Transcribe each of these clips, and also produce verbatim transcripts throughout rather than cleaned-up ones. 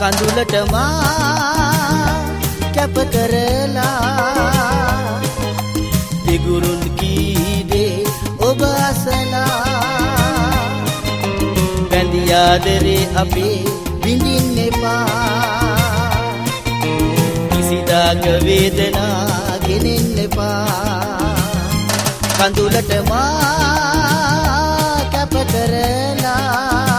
කඳුලට මා කැප කරලා දෙගුරුන් කීදේ ඔබ අසලා බැඳි ආදරේ අපේ විඳින්න එපා කිසිදාක වේදනා ගෙනෙන්න එපා කඳුලට මා කැප කරලා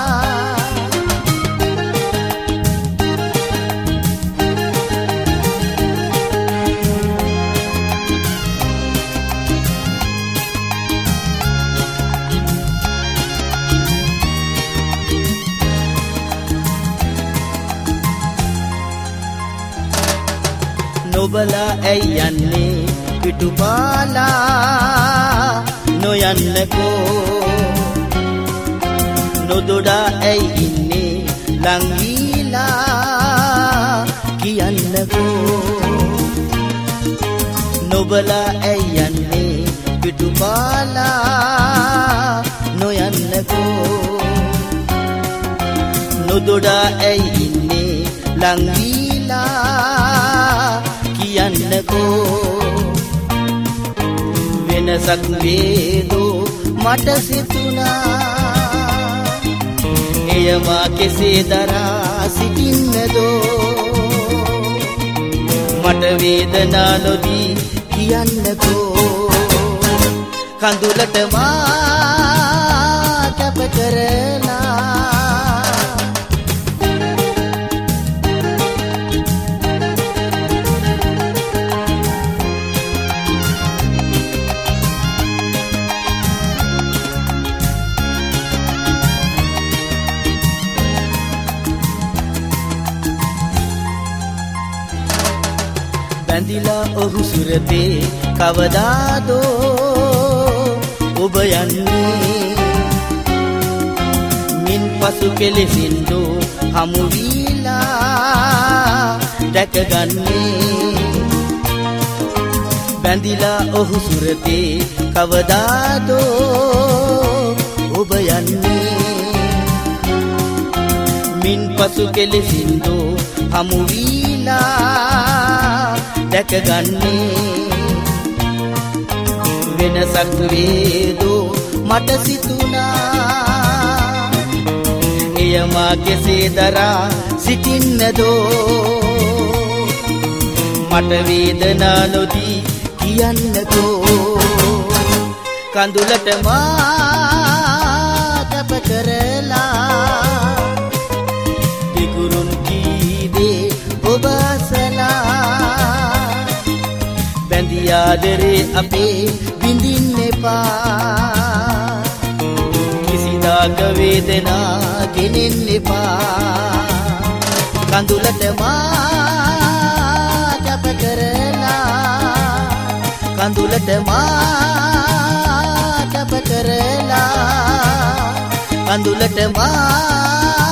නොබලා ඇයි යන්නේ පිටුපාලා නොයන්නකෝ නොදොඩා ඇයි ඉන්නේ ලං වීලා කියන්නකෝ නොබලා ඇයි යන්නේ පිටුපාලා නොයන්නකෝ නොදොඩා ඇයි ඉන්නේ ලං වීලා කියන්නකෝ වෙනසක් වේදෝ මට සිතුණා එය මා කෙසේ දරා සිටින්නදෝ මට වේදනා නොදී කියන්නකෝ කඳුලට මා කැප කරලා බැඳිලා ඔහු සුරතේ කවදාදෝ ඔබ යන්නේ මින් පසු කෙලෙසින්දෝ හමු වීලා දැකගන්නේ බැඳිලා ඔහු සුරතේ කවදාදෝ ඔබ යන්නේ මින් පසු කෙලෙසින්දෝ හමු වීලා දැකගන්නේ වෙනසක් වේදෝ මට සිතුණා එය මා කෙසේ දරා සිටින්නදෝ මට වේදනා නොදී කියන්නකෝ කඳුලට මා කැප කරලා දෙගුරුන් කීදේ ඔබ අසලා බැඳි ආදරේ අපේ විඳින්න එපා කිසිදාක වේදනා ගෙනෙන්න එපා කඳුලට මා කැප කරලා කඳුලට මා කැප කරලා කඳුලට මා